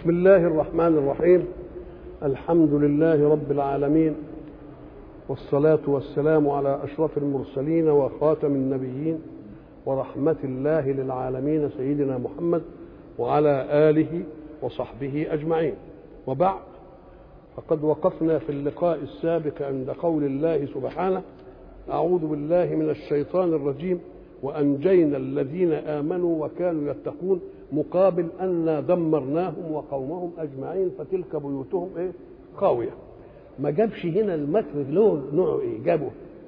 بسم الله الرحمن الرحيم. الحمد لله رب العالمين، والصلاة والسلام على أشرف المرسلين وخاتم النبيين ورحمة الله للعالمين سيدنا محمد وعلى آله وصحبه أجمعين. وبعد، فقد وقفنا في اللقاء السابق عند قول الله سبحانه: أعوذ بالله من الشيطان الرجيم وأنجينا الذين آمنوا وكانوا يتقون، مقابل أننا دمرناهم وقومهم أجمعين فتلك بيوتهم خاوية. ما جابش هنا المكر له نوعه جابه.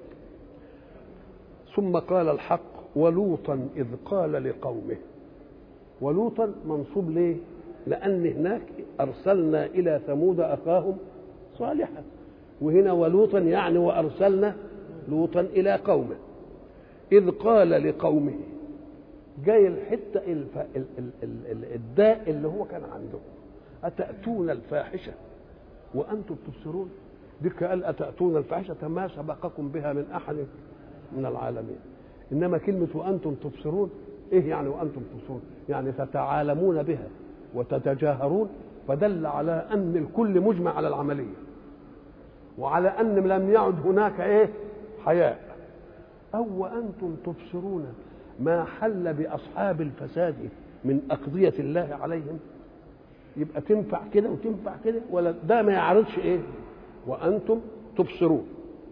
ثم قال الحق: ولوطا إذ قال لقومه. ولوطا منصوب ليه؟ لأن هناك أرسلنا إلى ثمود أخاهم صالحا، وهنا ولوطا يعني وأرسلنا لوطا إلى قومه. إذ قال لقومه، جاي الحتة الداء اللي هو كان عنده: أتأتون الفاحشة وأنتم تبصرون. ديك قال أتأتون الفاحشة ما سبقكم بها من أحد من العالمين. إنما كلمة وأنتم تبصرون، إيه يعني وأنتم تبصرون؟ يعني تتعالمون بها وتتجاهرون، فدل على أن الكل مجمع على العملية، وعلى أن لم يعد هناك حياء. أو وأنتم تبصرون ما حل بأصحاب الفساد من أقضية الله عليهم. يبقى تنفع كده وتنفع كده، ولا ده ما يعرضش وأنتم تبصرون.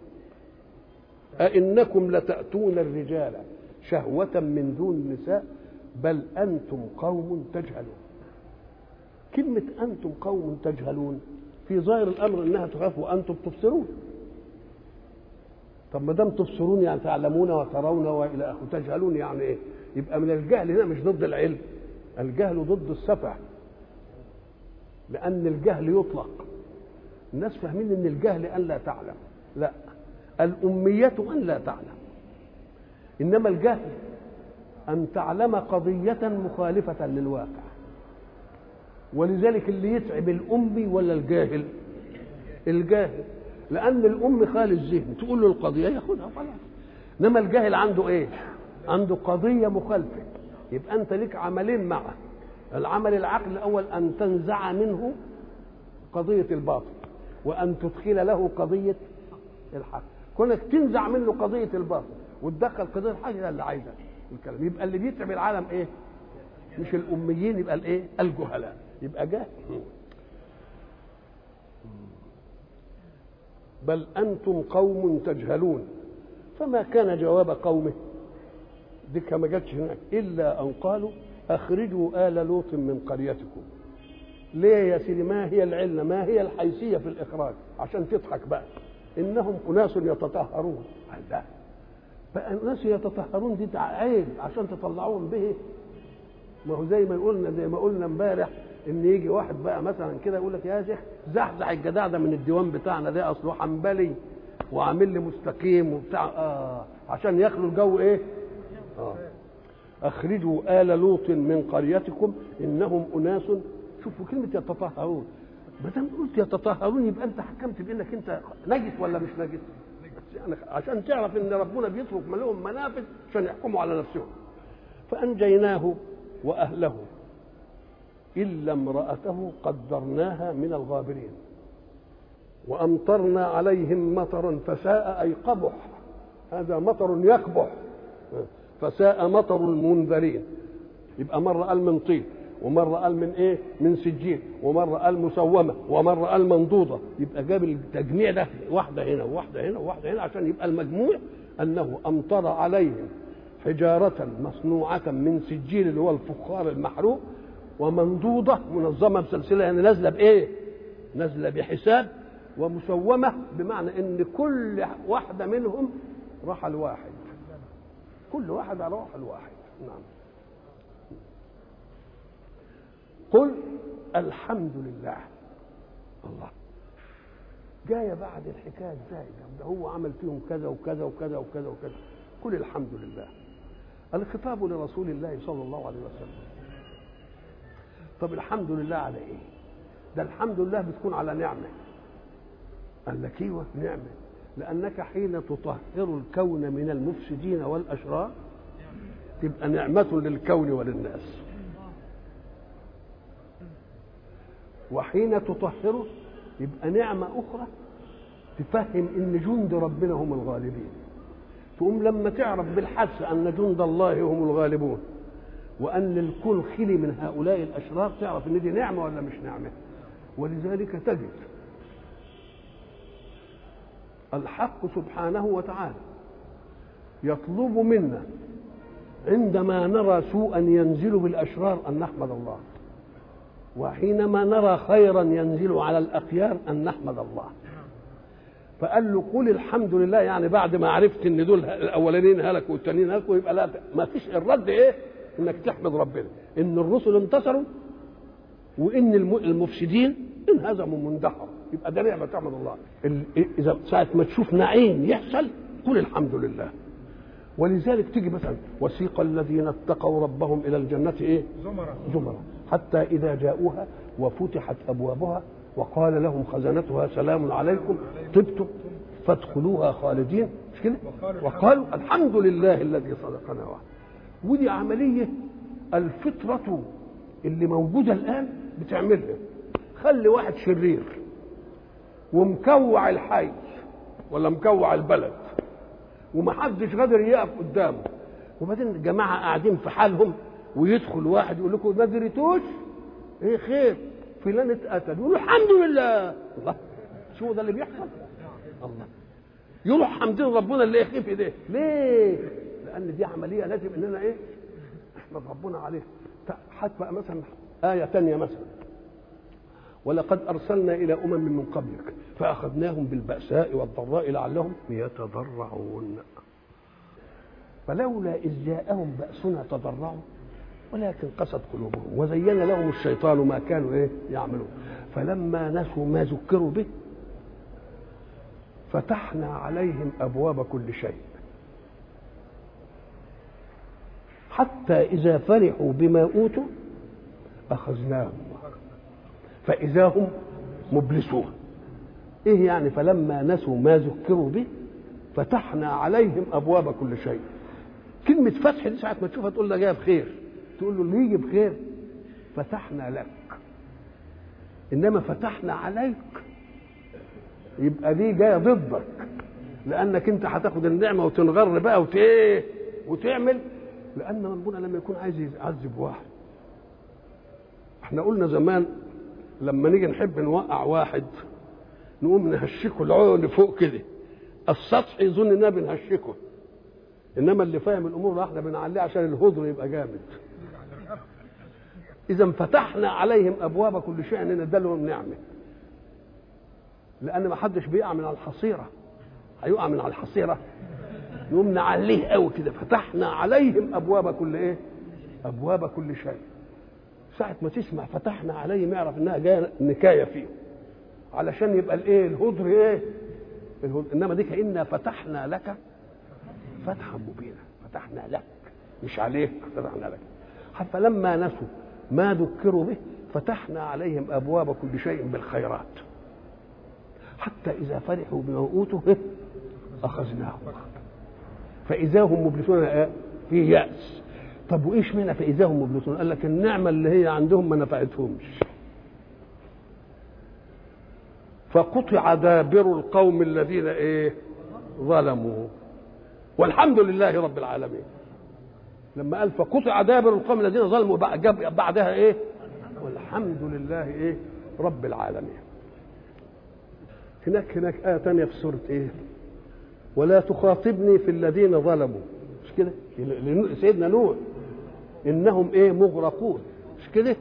أئنكم لتأتون الرجال شهوة من دون النساء بل أنتم قوم تجهلون. كلمة أنتم قوم تجهلون في ظاهر الأمر إنها تخاف وأنتم تبصرون. طب ما دام تبصرون يعني تعلمون وترون والى اخره، تجهلون يعني ايه؟ يبقى من الجهل هنا مش ضد العلم، الجهل ضد السفه، لان الجهل يطلق. الناس فاهمين ان الجهل ان لا تعلم، لا، الاميه ان لا تعلم. انما الجهل ان تعلم قضيه مخالفه للواقع. ولذلك اللي يتعب الامي ولا الجاهل؟ الجاهل، لأن الأم خالي الذهن، تقول له القضية ياخدها خلاص. إنما الجاهل عنده عنده قضية مخالفة. يبقى أنت لك عملين معه: العمل العقل الأول أن تنزع منه قضية الباطل، وأن تدخل له قضية الحق. كونك تنزع منه قضية الباطل وتدخل قضية الحق، ده اللي عايزه الكلام. يبقى اللي بيتعب العالم مش الأميين، يبقى الجهلاء، يبقى جاهل. بل أنتم قوم تجهلون. فما كان جواب قومه، دي ما جاتش هناك، إلا أن قالوا أخرجوا آل لوط من قريتكم. ليه يا سيدي؟ ما هي العلة؟ ما هي الحيثية في الإخراج؟ عشان تضحك بقى. إنهم أناس يتطهرون. لا بقى، أناس يتطهرون دي عيب عشان تطلعوهم به. ما هو زي ما قلنا امبارح، ان يجي واحد بقى مثلا كده يقول لك: يا شيخ زحزح الجدع ده من الديوان بتاعنا، ده اصله حنبلي وعامل لي مستقيم وبتاع، عشان يخلوا الجو اخرجوا آل لوط من قريتكم انهم اناس. شوفوا كلمه يتطهرون، ما دام قلت يتطهرون يبقى انت حكمت بانك انت نجس ولا مش نجس، يعني عشان تعرف ان ربنا بيترك لهم منافذ عشان يحكموا على نفسهم. فانجيناه واهله إلا امرأته قدرناها من الغابرين وأمطرنا عليهم مطرا فساء، أي قبح، هذا مطر يقبح، فساء مطر المنذرين. يبقى مرة قال من طين، ومرة قال من من سجين، ومرة قال مسومة، ومرة قال منضودة. يبقى جاب التجميع ده واحدة هنا وواحدة هنا وواحدة هنا عشان يبقى المجموع أنه أمطر عليهم حجارة مصنوعة من سجين اللي هو الفخار المحروق، ومنضودة منظمة بسلسلة، يعني نازلة نازلة بحساب، ومسومة بمعنى ان كل واحدة منهم راح الواحد، كل واحد راح الواحد. نعم. قل الحمد لله. الله جاية بعد الحكاية ازاي؟ ده هو عمل فيهم كذا وكذا وكذا وكذا وكذا. قل الحمد لله. الخطاب لرسول الله صلى الله عليه وسلم. طب الحمد لله على ايه؟ ده الحمد لله بتكون على نعمه. قال لك ايوه نعمه، لانك حين تطهر الكون من المفسدين والاشرار تبقى نعمه للكون وللناس. وحين تطهره يبقى نعمة أخرى تفهم إن جند ربنا هم الغالبين. تقوم لما تعرف بالحدس أن جند الله هم الغالبون وأن الكل خلي من هؤلاء الأشرار، تعرف إن دي نعمة ولا مش نعمة. ولذلك تجد الحق سبحانه وتعالى يطلب منا عندما نرى سوءا ينزل بالأشرار أن نحمد الله، وحينما نرى خيرا ينزل على الأخيار أن نحمد الله. فقال له قل الحمد لله، يعني بعد ما عرفت ان دول الاولانيين هلكوا والتانيين هلكوا، يبقى لا ما فيش الرد ايه؟ انك تحمد ربنا ان الرسل انتصروا وان المفسدين انهزموا مندحروا، يبقى ده نعمه تعمد الله. اذا ساعه ما تشوف نعيم يحصل قل الحمد لله. ولذلك تيجي مثلا وسيق الذين اتقوا ربهم الى الجنه ايه؟ زمرا حتى اذا جاءوها وفتحت ابوابها وقال لهم خزنتها سلام عليكم طبتم فادخلوها خالدين، مش كده؟ وقالوا الحمد لله الذي صدقنا وعده. ودي عمليه الفطره اللي موجوده الان بتعملها. خلي واحد شرير ومكوع الحي ولا مكوع البلد ومحدش قادر يقف قدامه، وبعدين الجماعه قاعدين في حالهم ويدخل واحد يقول لكم ما دريتوش ايه خير فلان اتقتل، يقولوا الحمد لله. الله، شو ده اللي بيحصل؟ الله، يروح حمدين ربنا اللي يخيف ايديه. ليه؟ لان دي عمليه لازم اننا ايه؟ نحمد ربنا عليها. حتى مثلا ايه ثانيه مثلا ولقد ارسلنا الى من قبلك فاخذناهم بالباساء والضراء لعلهم يتضرعون. فلولا اذ جاءهم باسنا تضرعوا ولكن قست قلوبهم وزين لهم الشيطان ما كانوا ايه يعملون. فلما نسوا ما ذكروا به فتحنا عليهم ابواب كل شيء حتى اذا فرحوا بما اوتوا اخذناهم فاذا هم مبلسون. ايه يعني فلما نسوا ما ذكروا به فتحنا عليهم ابواب كل شيء؟ كلمه فتح دي ساعه ما تشوفها تقول له جايه بخير، تقول له اللي يجي بخير فتحنا لك. انما فتحنا عليك يبقى دي جايه ضدك، لانك انت هتاخد النعمه وتنغر بقى وتعمل. لان ربنا لما يكون عايز يعذب واحد، احنا قلنا زمان لما نيجي نحب نوقع واحد نقوم نهشكه العون فوق كده، السطح يظن اننا بنهشكه، انما اللي فاهم الامور احنا بنعليه عشان الهدر يبقى جامد. اذا فتحنا عليهم ابواب كل شيء ان ندلهم نعمه، لان ما حدش بيقع من على الحصيره، هيقع من على الحصيره نقوم نعليه قوي كده. فتحنا عليهم ابواب كل ايه؟ ابواب كل شيء. ساعه ما تسمع فتحنا عليهم يعرف انها جايه نكايه فيه علشان يبقى الايه الهدر ايه الهدر. انما دي كأننا فتحنا لك فتحا مبينا، فتحنا لك مش عليك، فتحنا لك. حتى لما نسوا ما ذكروا به فتحنا عليهم ابواب كل شيء بالخيرات حتى اذا فرحوا بما اوتوا اخذناهم فاذا هم مبلسون في ياس. طب وايش معنى فاذا هم مبلسون؟ قال لك النعمه اللي هي عندهم ما نفعتهمش، فقطع دابر القوم الذين ايه ظلموا والحمد لله رب العالمين. لما قال فقطع دابر القوم الذين ظلموا جاب بعدها ايه؟ والحمد لله ايه رب العالمين. هناك آية ثانية في سورة ايه؟ ولا تخاطبني في الذين ظلموا، مش كده؟ سيدنا نوح انهم ايه مغرقون، مش كده؟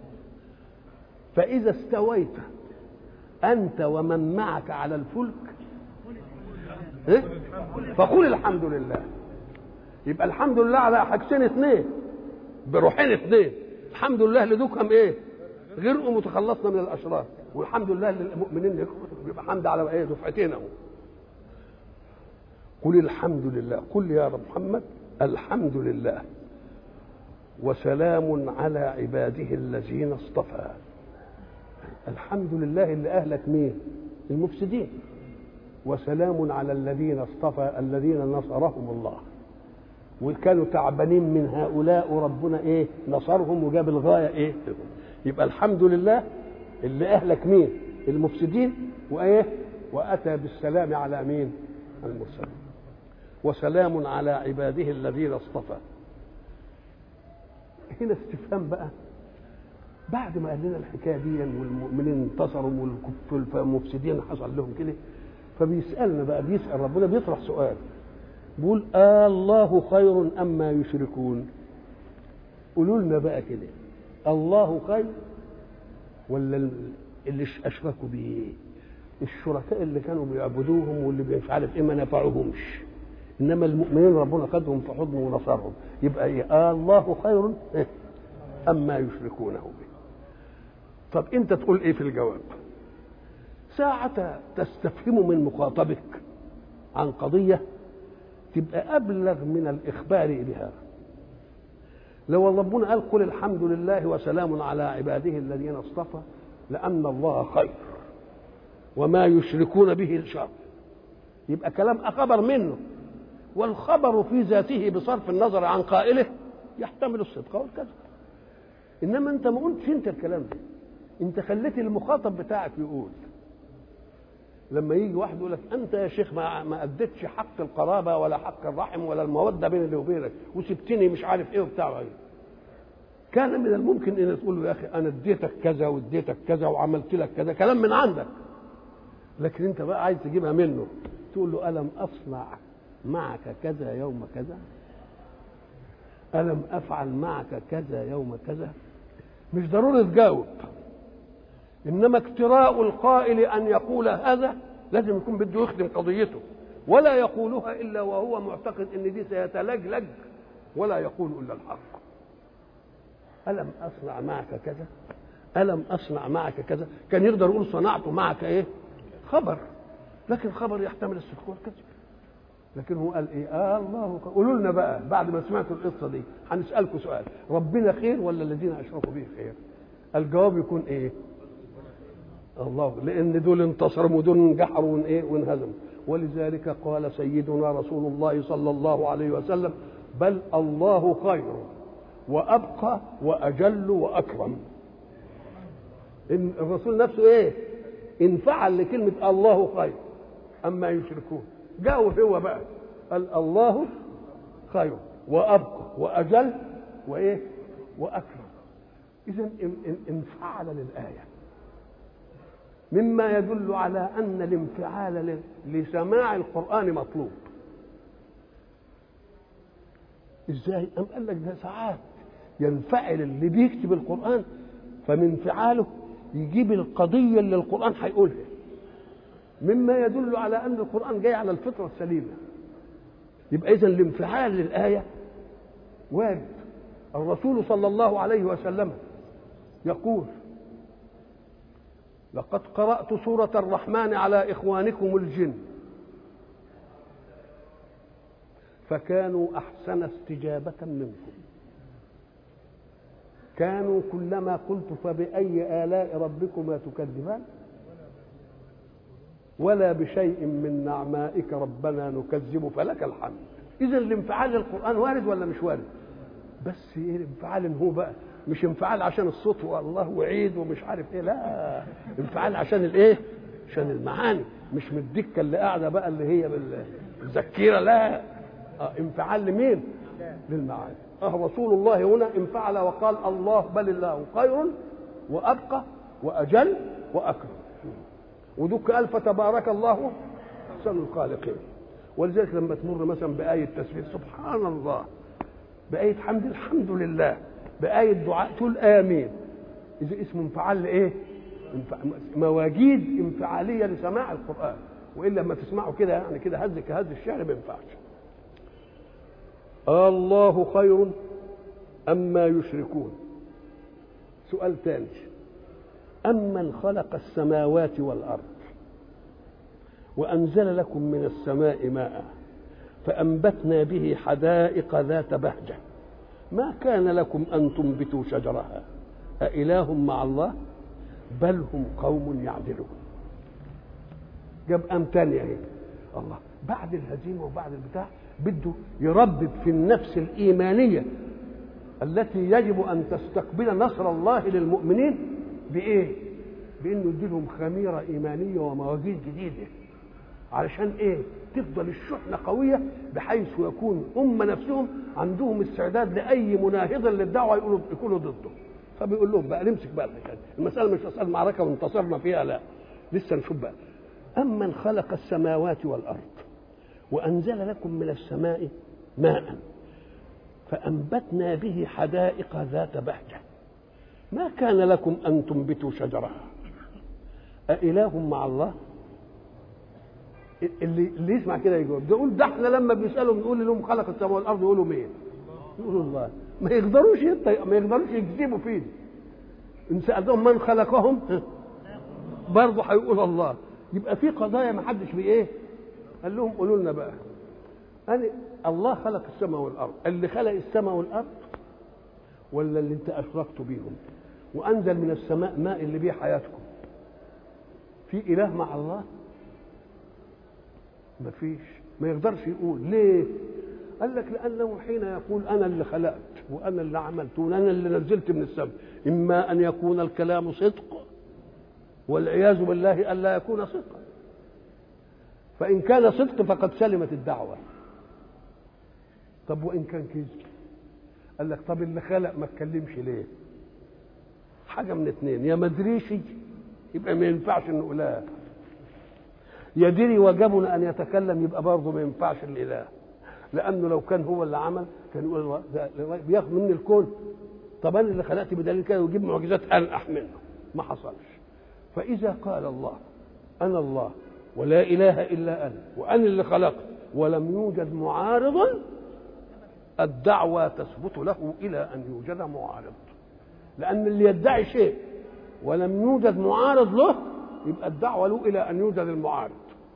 فإذا استويت أنت ومن معك على الفلك إيه؟ فقل الحمد لله. يبقى الحمد لله على حاجتين اثنين بروحين اثنين، الحمد لله لذوقهم ايه غرقوا متخلصنا من الاشرار، والحمد لله للمؤمنين يبقى حمد على ايه دفعتين اهو. قل الحمد لله، قل يا رب محمد الحمد لله وسلام على عباده الذين اصطفى. الحمد لله اللي اهلك مين؟ المفسدين. وسلام على الذين اصطفى الذين نصرهم الله، وكانوا تعبانين من هؤلاء وربنا ايه نصرهم وجاب الغايه ايه. يبقى الحمد لله اللي أهلك مين؟ المفسدين. وإيه؟ وأتى بالسلام على مين؟ المرسلين. وسلام على عباده الذين اصطفى. هنا استفهام بقى، بعد ما قال لنا الحكايه دي والمؤمنين انتصروا والمفسدين حصل لهم كده، فبيسالنا بقى، بيسال ربنا، بيطرح سؤال، بيقول الله خير أم ما يشركون؟ قولوا لنا بقى كده، الله خير ولا اللي اشركوا بيه؟ الشركاء اللي كانوا بيعبدوهم واللي مش عارف ايه ما نفعوهمش، انما المؤمنين ربنا خدهم في حضنه ونصرهم. يبقى ايه؟ الله خير أم ما يشركونه به. طب انت تقول ايه في الجواب؟ ساعة تستفهم من مخاطبك عن قضية تبقى أبلغ من الإخبار بها. لو ربنا قال قل الحمد لله وسلام على عباده الذين اصطفى، لأن الله خير وما يشركون به شر، يبقى كلام خبر منه، والخبر في ذاته بصرف النظر عن قائله يحتمل الصدق والكذب. إنما أنت ما قلتش أنت الكلام ده، أنت خليت المخاطب بتاعك يقول. لما يجي واحد يقول لك انت يا شيخ ما اديتش حق القرابه ولا حق الرحم ولا الموده بيني وبينك وسبتني مش عارف ايه وبتاع ايه، كان من الممكن ان تقول له يا اخي انا اديتك كذا واديتك كذا وعملت لك كذا، كلام من عندك. لكن انت بقى عايز تجيبها منه، تقول له الم اصنع معك كذا يوم كذا، الم افعل معك كذا يوم كذا. مش ضروري تجاوب، إنما اكتراء القائل أن يقول هذا لازم يكون بده يخدم قضيته، ولا يقولها إلا وهو معتقد أن دي سيتلجلج، ولا يقول إلا الحق. ألم أصنع معك كذا، ألم أصنع معك كذا. كان يقدر يقول صنعت معك إيه؟ خبر، لكن خبر يحتمل الصدق والكذب. لكن هو قال إيه؟ الله. قولوا لنا بقى بعد ما سمعتوا القصة دي، هنسألكم سؤال، ربنا خير ولا الذين أشركوا به خير؟ الجواب يكون إيه؟ الله، لأن دول انتصروا ودول انجحروا وانهزموا. ولذلك قال سيدنا رسول الله صلى الله عليه وسلم بل الله خير وأبقى وأجل وأكرم. إن الرسول نفسه إيه؟ انفعل لكلمة الله خير أما يشركون، جاءوا هو بقى قال الله خير وأبقى وأجل وإيه؟ وأكرم. إذن انفعل للآية، مما يدل على أن الانفعال لسماع القرآن مطلوب. إزاي؟ أم قال لك ده ساعات ينفعل اللي بيكتب القرآن، فمن انفعاله يجيب القضية اللي القرآن هيقولها، مما يدل على أن القرآن جاي على الفطرة السليمة. يبقى إذن الانفعال للآية وارد. الرسول صلى الله عليه وسلم يقول لقد قرأت سورة الرحمن على إخوانكم الجن فكانوا أحسن استجابة منكم، كانوا كلما قلت فبأي آلاء ربكما تكذبان ولا بشيء من نعمائك ربنا نكذب فلك الحمد. إذن الانفعال للقرآن وارد ولا مش وارد؟ بس ايه الانفعال؟ هو بقى مش انفعال عشان الصوت والله وعيد ومش عارف ايه، لا، انفعال عشان الايه؟ عشان المعاني، مش من الدكه اللي قاعده بقى اللي هي بالذكيره، لا، انفعال لمين؟ للمعاني. رسول الله هنا انفعل وقال الله بل الله خير وابقى واجل واكرم. ودك قال فتبارك الله احسن الخالقين. ولذلك لما تمر مثلا بايه تسبيح سبحان الله، بآية حمد الحمد لله، بآية دعاء تقول آمين، إذا اسمه انفعال لإيه؟ مواجيد انفعالية لسماع القرآن، وإلا لما تسمعه كده يعني كده هز كهز الشعر ما ينفعش. الله خير أما يشركون. سؤال ثاني، أمن خلق السماوات والأرض وأنزل لكم من السماء ماء فأنبتنا به حدائق ذات بهجة ما كان لكم أن تنبتوا شجرها أإله مع الله بل هم قوم يعدلون. جاب تانية اهي. الله بعد الهزيمة وبعد البتاع بده يربب في النفس الإيمانية التي يجب أن تستقبل نصر الله للمؤمنين بإيه؟ بانه يديلهم خميره ايمانيه ومواجيد جديده. علشان ايه؟ تفضل الشحنه قويه بحيث يكون هم نفسهم عندهم استعداد لاي مناهض للدعوه يكونوا ضده. فبيقول لهم بقى نمسك بقى الحكايه، المساله مش مساله معركه وانتصرنا فيها، لا، لسه نشوف بقى. امن خلق السماوات والارض وانزل لكم من السماء ماء فانبتنا به حدائق ذات بهجه ما كان لكم ان تنبتوا شجرها أإله مع الله؟ اللي يسمع كده يجاوب، يقول ده احنا لما بيسالوا بنقول لهم خلق السماء والارض يقولوا مين؟ يقولوا الله. ما يقدروش يكذبوا فيه. ان سالتهم من خلقهم برضه هيقول الله. يبقى في قضايا ما حدش بايه. قال لهم قولوا لنا بقى، أنا الله خلق السماء والارض، اللي خلق السماء والارض ولا اللي انت اشركتوا بيهم؟ وانزل من السماء ماء اللي بيه حياتكم. في اله مع الله؟ ما فيش. ما يقدرش يقول. ليه؟ قال لك لانه حين يقول انا اللي خلقت وانا اللي عملت وانا اللي نزلت من السماء، اما ان يكون الكلام صدق والعياذ بالله الا يكون صدقا. فان كان صدق فقد سلمت الدعوه. طب وان كان كذب؟ قال لك طب اللي خلق ما اتكلمش ليه؟ حاجه من اتنين، يا ما ادريش يبقى ما ينفعش نقولها، يدري وجبنا ان يتكلم يبقى برضه ما ينفعش الاله، لانه لو كان هو اللي عمل كان يقول بياخد مني الكون. طب انا اللي خلقت بدليل كده ويجيب معجزات انقح منه. ما حصلش. فاذا قال الله انا الله ولا اله الا انا وانا اللي خلقت ولم يوجد معارض، الدعوه تثبت له الى ان يوجد معارض. لان اللي يدعي شيء ولم يوجد معارض له يبقى الدعوه له الى ان يوجد المعارض.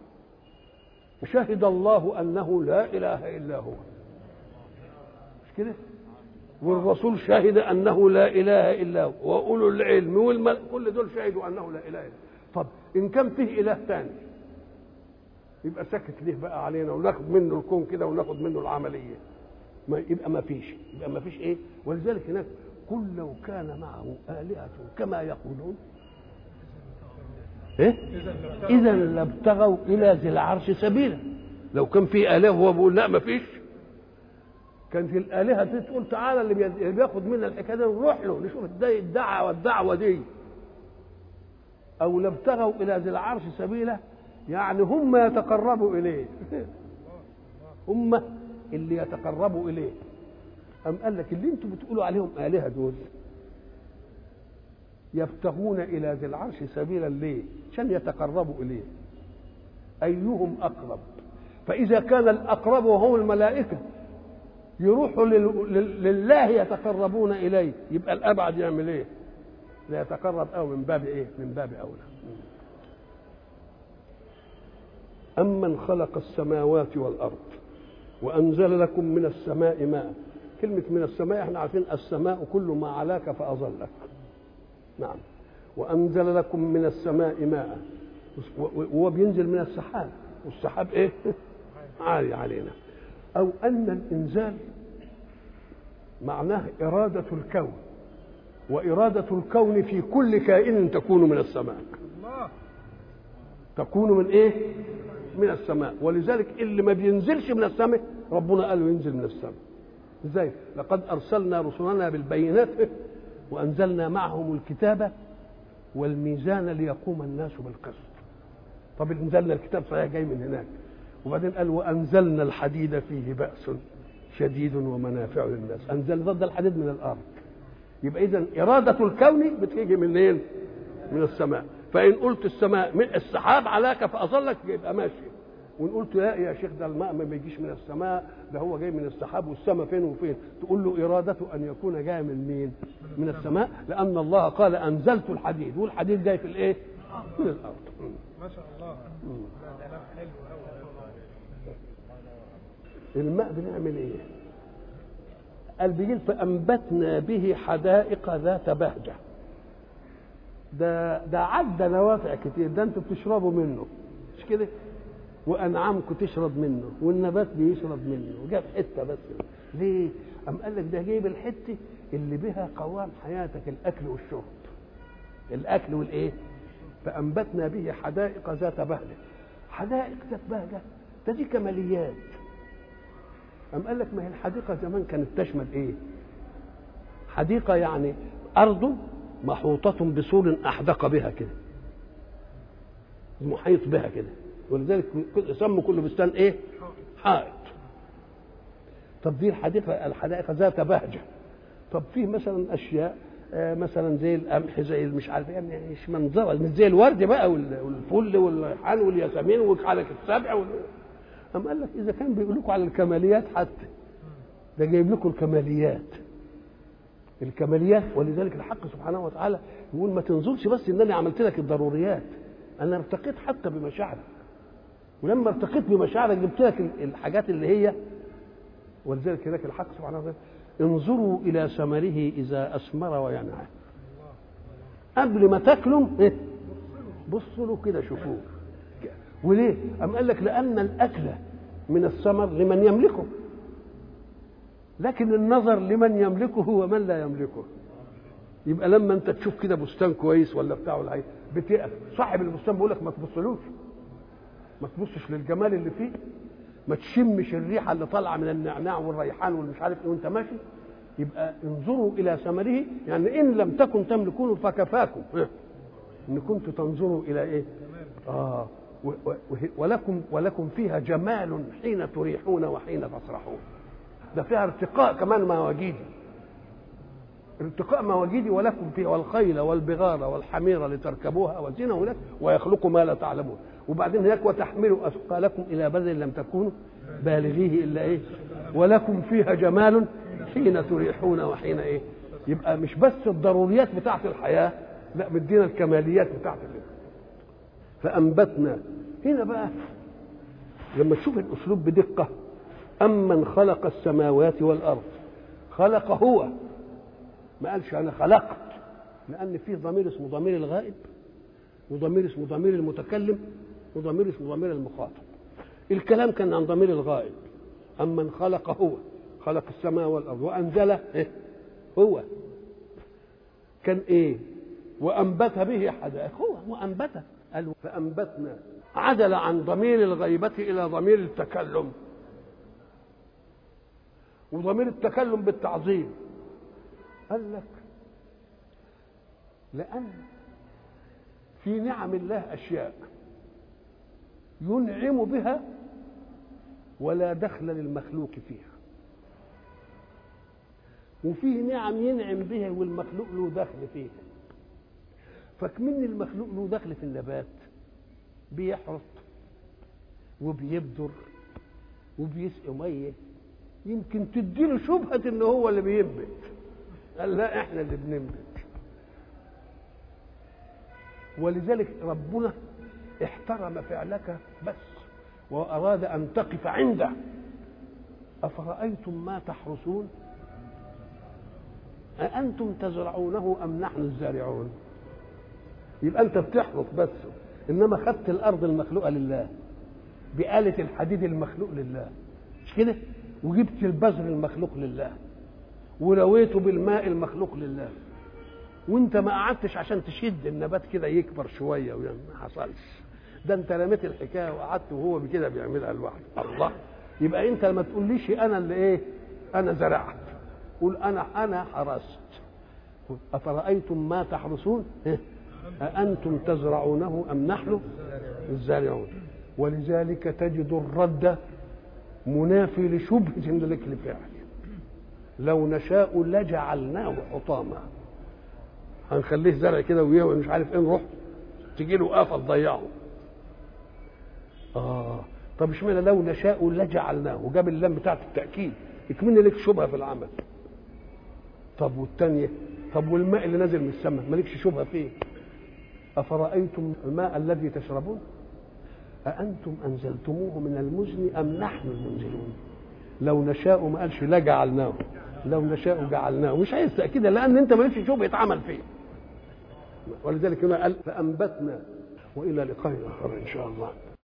شهد الله انه لا اله الا هو، مش كده؟ والرسول شهد انه لا اله الا هو، واولو العلم والملك كل دول شهدوا انه لا اله الا هو. طب ان كان فيه اله ثاني يبقى سكت ليه بقى علينا وناخد منه الكون كده وناخد منه العمليه؟ ما يبقى ما فيش، يبقى ما فيش ايه. ولذلك هناك قل لو كان معه آلهة كما يقولون إيه؟ إذا لابتغوا إلى ذي العرش سبيلا. لو كان في آلهة هو بيقول لا ما فيش، كان في الآلهة تقول تعالى اللي بياخد منا الحكاية دي نروح له نشوف ازاي الدعوة دي. أو لابتغوا إلى ذي العرش سبيلا، يعني هم يتقربوا إليه هم اللي يتقربوا إليه. أم قال لك اللي انتم بتقولوا عليهم آلهة دول يبتغون إلى ذي العرش سبيلا ليه؟ عشان يتقربوا إليه. أيهم أقرب؟ فإذا كان الأقرب وهو الملائكة يروحوا لله يتقربون إليه، يبقى الأبعد يعمل إيه؟ لا يتقرب أو من باب إيه؟ من باب أولى. أمن خلق السماوات والأرض وأنزل لكم من السماء ماء. كلمة من السماء احنا عارفين السماء كل ما علاك فأظلك. نعم. وأنزل لكم من السماء ماء، وهو بينزل من السحاب، والسحاب ايه؟ عالي علينا. أو أن الإنزال معناه إرادة الكون، وإرادة الكون في كل كائن تكون من السماء. تكون من ايه؟ من السماء. ولذلك اللي ما بينزلش من السماء ربنا قال له ينزل من السماء. ازاي؟ لقد ارسلنا رسلنا بالبينات وانزلنا معهم الكتاب والميزان ليقوم الناس بالقسط. طب انزلنا الكتاب صحيح جاي من هناك، وبعدين قال وانزلنا الحديد فيه بأس شديد ومنافع للناس. انزل ضد الحديد من الارض. يبقى اذا اراده الكون بتيجي منين؟ من السماء. فان قلت السماء من السحاب علاك فاظلك يبقى ماشي. وان قلت لا يا شيخ ده الماء ما بيجيش من السماء، ده هو جاي من السحاب، والسماء فين وفين؟ تقول له ارادته ان يكون جاي من مين؟ من السماء، لان الله قال انزلت الحديد، والحديد جاي في الايه؟ من الارض. ما شاء الله. كلام حلو قوي. الماء بنعمل ايه؟ قال بيقول فانبتنا به حدائق ذات بهجه. ده عدى نوافع كتير، ده انتوا بتشربوا منه مش كده؟ وانعامكم تشرب منه، والنبات بيشرب منه، وجاب حته بس. ليه؟ قام قال لك ده جايب الحته اللي بها قوام حياتك، الاكل والشرب. الاكل والايه؟ فأنبتنا به حدائق ذات بهجة. حدائق ذات بهجة ده دي كماليات. أم قال لك ما هي الحديقة زمان كانت تشمل إيه؟ حديقة يعني أرض محوطة بسور أحدق بها كده، محيط بها كده، ولذلك سموا كل بستان إيه؟ حائط. طب دي الحدائق ذات بهجة. طب فيه مثلا أشياء مثلا زي القمح، زي مش عارف يعني مش منظره، مش زي الورد بقى والفل والريحان والياسمين وكعلك السبع أم قال لك إذا كان بيقول لكم على الكماليات حتى ده جايب لكم الكماليات. ولذلك الحق سبحانه وتعالى يقول ما تنظرش بس إن أنا عملت لك الضروريات، أنا ارتقيت حتى بمشاعرك، ولما ارتقيت بمشاعرك جبت لك الحاجات اللي هي. ولذلك هناك الحق سبحانه وتعالى انظروا إلى ثمره إذا أثمر وينعى. قبل ما تاكلوا بصوا له كده شوفوه. وليه؟ أم قال لك لأن الأكل من الثمر لمن يملكه، لكن النظر لمن يملكه هو من لا يملكه. يبقى لما أنت تشوف كده بستان كويس ولا بتاع ولا حاجة بتقف، صاحب البستان بيقول لك ما تبصلوش، ما تبصش للجمال اللي فيه، ما تشمش الريحه اللي طالعه من النعناع والريحان والمش عارف ايه وانت ماشي. يبقى انظروا الى ثمره، يعني ان لم تكن تملكونه فكفاكم ان كنتم تنظروا الى ايه. ولكم فيها جمال حين تريحون وحين تسرحون. ده فيها ارتقاء كمان مواجيدي، ارتقاء مواجيدي. ولكم فيها والخيل والبغال والحمير لتركبوها وزينة ويخلق ما لا تعلمون. وبعدين هناك وتحملوا أثقالكم إلى بلد لم تكونوا بالغيه إلا إيه، ولكم فيها جمال حين تريحون وحين إيه. يبقى مش بس الضروريات بتاعت الحياة، لا مدينا الكماليات بتاعت الحياة. فأنبتنا هنا بقى لما تشوف الأسلوب بدقة، أمن خلق السماوات والأرض. خلق هو، ما قالش أنا خلقت، لأن فيه ضمير اسمه ضمير الغائب، وضمير اسمه ضمير المتكلم، وضمير اسمه ضمير المخاطب. الكلام كان عن ضمير الغائب. أمن خلق هو، خلق السماء والأرض وأنزل هو، كان إيه؟ وأنبت به حدائق هو، وأنبت. قالوا فأنبتنا، عدل عن ضمير الغيبة إلى ضمير التكلم، وضمير التكلم بالتعظيم. قال لك لأن في نعم الله أشياء ينعم بها ولا دخل للمخلوق فيها، وفيه نعم ينعم بها والمخلوق له دخل فيها. فكمن المخلوق له دخل في النبات، بيحرث وبيبذر وبيسقي ميه، يمكن تديله شبهة ان هو اللي بينبت. قال لا احنا اللي بننبت. ولذلك ربنا احترم فعلك بس وأراد أن تقف عنده. أفرأيتم ما تحرثون أأنتم تزرعونه أم نحن الزارعون؟ يبقى أنت بتحرث بس، إنما خدت الأرض المخلوقة لله، بآلة الحديد المخلوق لله، مش كده؟ وجبت البذر المخلوق لله، ورويته بالماء المخلوق لله، وانت ما قعدتش عشان تشد النبات كده يكبر شويه وما حصلش. ده انت رميت الحكايه وقعدت وهو بكده بيعملها لوحده. الله. يبقى انت ما تقوليش انا اللي ايه، انا زرعت، قول انا حرست. افرايتم ما تحرثون اانتم تزرعونه ام نحن الزارعون. ولذلك تجد الرد منافي لشبهه لك لفعل. لو نشاء لجعلناه حطاما، هنخليه زرع كده ومش عارف ايه، نروح تجي له آفة تضيعه. طب اشمعنى لو نشاء لجعلناه، وجاب اللام بتاعت التأكيد، يكمن لك شبهة في العمل. طب والثانية، طب والماء اللي نازل من السماء مالكش شبهة فيه. أفرأيتم الماء الذي تشربون أأنتم أنزلتموه من المزن أم نحن المنزلون؟ لو نشاء ما قالش لجعلناه، لو نشاء جعلناه، مش عايز تأكيد لأن أنت مالكش شبهة عمل فيه. ولذلك هنا قال فأنبتنا. وإلى لقاء آخر إن شاء الله.